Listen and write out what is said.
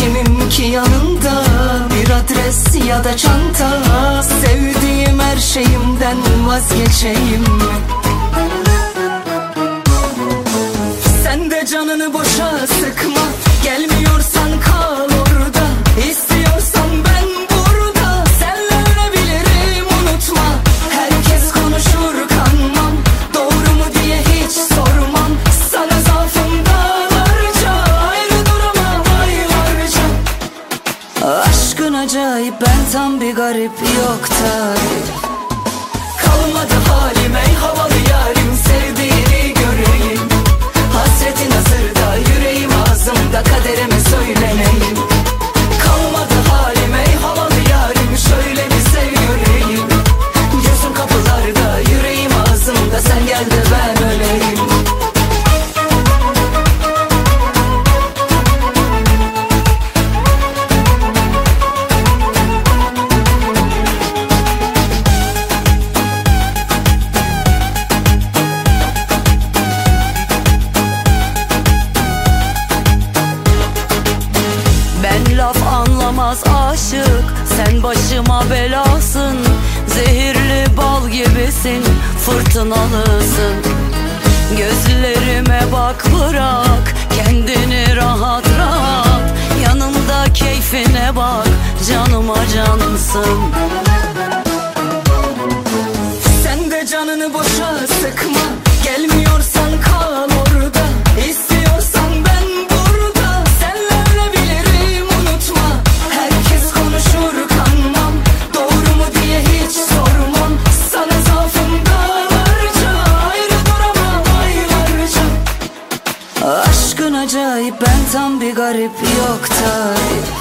kimim ki yanında? Bir adres ya da çanta, sevdiğim her şeyimden vazgeçeyim mi? Sen de canını boşa sıkma, gelmiyorsan kal orada. İstiyorsan ben burada, senle ölebilirim unutma. Herkes konuşur kanmam, doğru mu diye hiç sormam. Sana zaafımdan harca, ayrı duramam aylarca. Aşkın acayip, ben tam bir garip, yok tarif. Kalmadı halim ey havalı yarim, sevdiğini göreyim. Hasretin hazırda, yüreğim ağzımda, kaderime söyleneyim. Kalmadı halim ey havalı yarim, şöyle bir sev göreyim. Gözüm kapılarda, yüreğim ağzımda, sen gel de ben öleyim. Ben laf anlamaz aşık, sen başıma belasın. Zehirli bal gibisin, fırtınalısın. Gözlerime bak, bırak kendini rahat rahat. Yanımda keyfine bak, canıma cansın. Sen de canını boşa sıkma, gelmiyorsan kal orada. İstiyorsan ben burada, senle ölebilirim unutma. Herkes konuşur kanmam, doğru mu diye hiç sormam. Sana zaafımdan harca, ayrı duramam aylarca. Aşkın acayip, ben tam bir garip, yok tarif.